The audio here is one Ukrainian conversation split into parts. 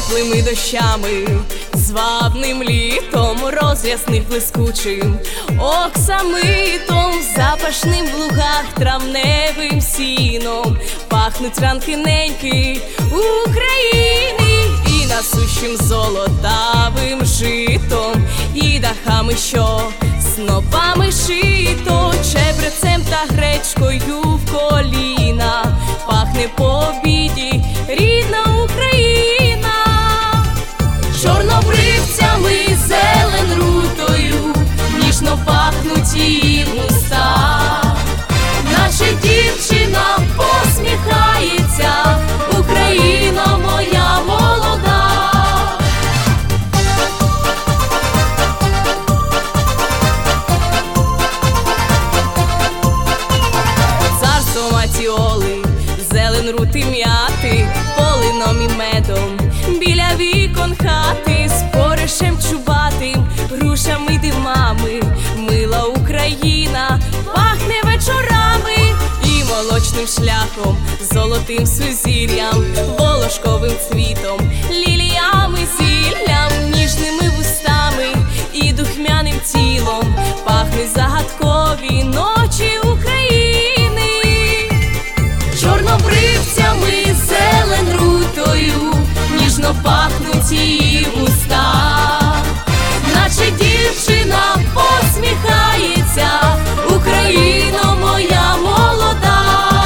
теплими дощами, звабним літом, роз'ясних блискучим, оксамитом, запашним в лугах, травневим сіном, пахнуть ранки неньки України, і насущим золотавим житом, і дахами, що снопами шито, чебрецем та гречкою в коліна, пахне по обіді рідна Україна. Чорнобривцями, зелен рутою, ніжно пахнуть її уста, наче дівчина посміхається, Україна моя молода. Царство матіоли, зелен рути м'яти, полином і медом, біля вікон хати, з поришем чубатим, грушами димами, мила Україна пахне вечорами, і молочним шляхом, золотим сузір'ям, волошковим цвітом, ліліями, зіллям, ніжними вустами і духмяним тілом, пахнуть загадкові ночі України. Чорнобривцями, зелен рутою, ніжно пахнуть її уста, наче дівчина посміхається, Україно моя молода.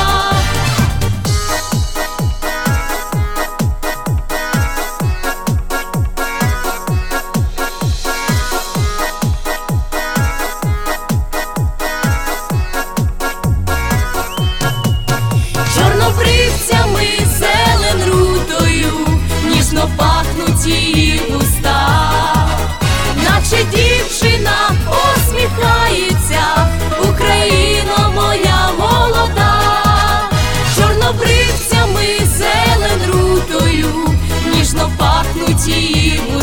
Чорнобривцями, зелен рутою, ніжно пахнуть її уста, наче дівчина посміхається, Україно моя молода. Чорнобривцями, зелен рутою, ніжно пахнуть її